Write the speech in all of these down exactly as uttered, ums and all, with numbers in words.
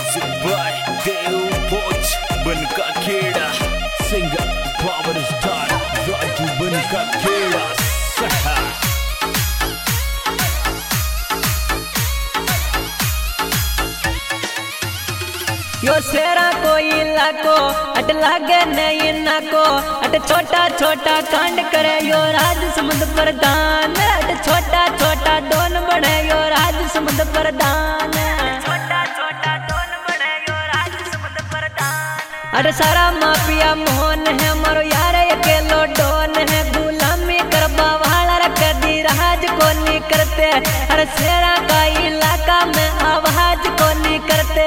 music by देव पोच बनका खेड़ा सिंगर पावर स्टार राजू बनका खेड़ा सहा यो सेरा को इलाको अट लागे नहीं ना को अट छोटा छोटा कांड करे यो राज समुद्र प्रधान अट छोटा छोटा डोन बने यो राज समुद्र प्रधान छोटा छोटा डोन बने यो राज समुद्र प्रधान अट सारा माफिया मोहन है मरो यार अकेलो डोन है गुलामी करबा वाला रख दी राज को नहीं करते अरे सेरा का इलाका में आवाज को नहीं करते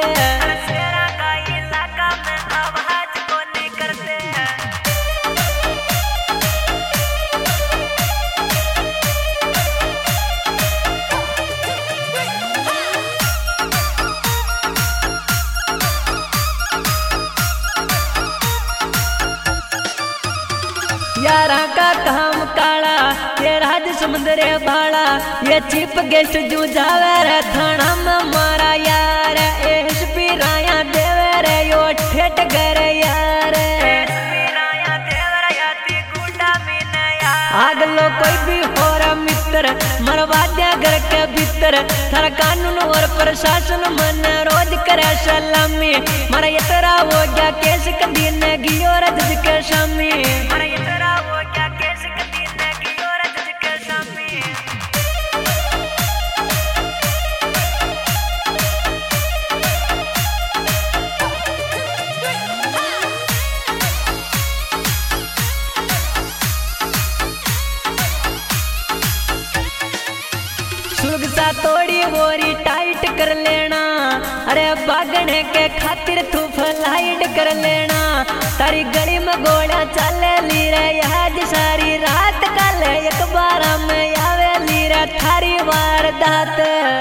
यारा का काम काला ये राज समुद्र भाड़ा ये चीप गेस्ट जू जावे रे थाना में मारा यार एस पी राया देवे रे यो ठेठ करे यार आग लो कोई भी हो रहा मित्र मरवा दिया घर के भीतर थारा कानून और प्रशासन मन रोज करे सलामी मारा ये तेरा हो गया केस कभी न गियो रज के शामी सुरक्षा तोड़ी गोरी टाइट कर लेना अरे भागने के खातिर तू फ्लाइट कर लेना तारी गली में गोड़ा चले ली रे आज सारी रात कल एक बार में आवे ली रे थारी वारदात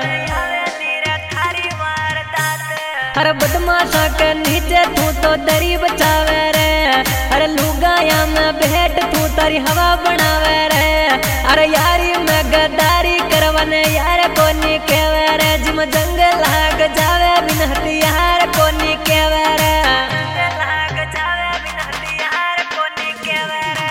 अरे बदमाशा के नीचे तू तो दरी बचावे रे अरे लुगाया में भेंट तू तारी हवा बनावे रे अरे यारी में गद्दारी करवने यार कोनी केवे रे जिम जंग लाग जावे बिन हथियार कोनी केवे रे लाग जावे बिन हथियार कोनी केवे रे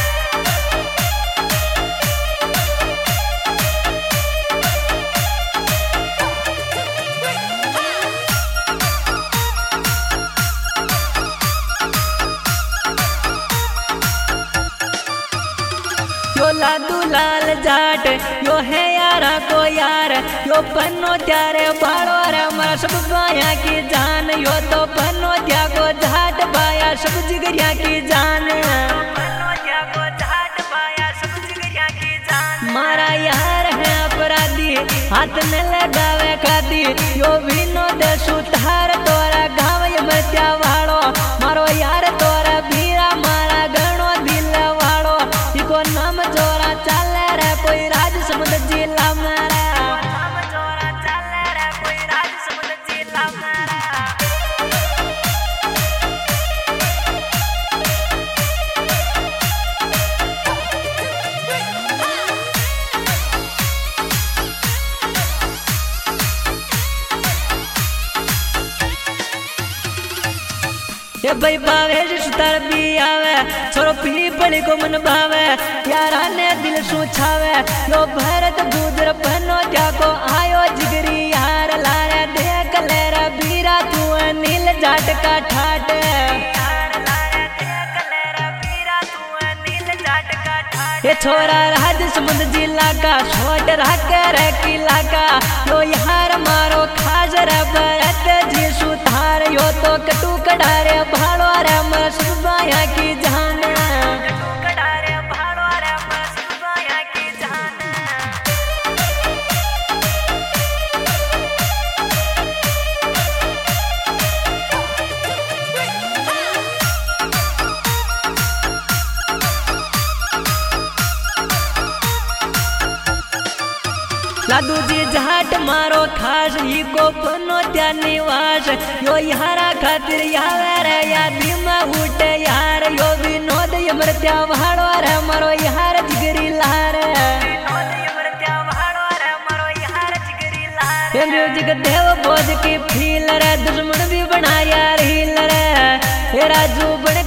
यो लादू लाल जाट यो है यारा को यार यो पन्नो त्यारे बाड़ो रे हमारा सब बाया की जान यो तो पन्नो त्या को जाट बाया सब जिगरिया की जान मारा यार है अपराधी हाथ में लगावे खादी यो विनोद सुतार तोरा गाँव में त्या वाड़ो मारो यार तोरा भीरा मारा गणो दिल वाड़ो इको नाम जोरा चले रे कोई राज समुद्र जिला मारा नाम जोरा चले रे कोई राज समुद्र जिला मारा ये भाई बावे सुतार भी आवे छोरो पी बड़ी को मन भावे यारा ने दिल सुछावे यो भरत गुजर बनो जाको आयो जिगरी यार लारे देख ले रे बीरा तू नील जाट का ठाट ये छोरा राज समुद्र जिला का छोट रख रे किला का यो यार मारो खास रे भरत जी सुतार यो तो कटू कडारे भाड़ो रे मसबाया की जान लादू जी जाट मारो खास ही को बनो त्या निवास यो यारा खातिर यावे रे यादी में उठे यार यो विनोद यमर त्या भाड़ो रे मारो यार जिगरी लार म्यूजिक देव बोझ की फील रे दुश्मन भी बना यार हील रे हे राजू बन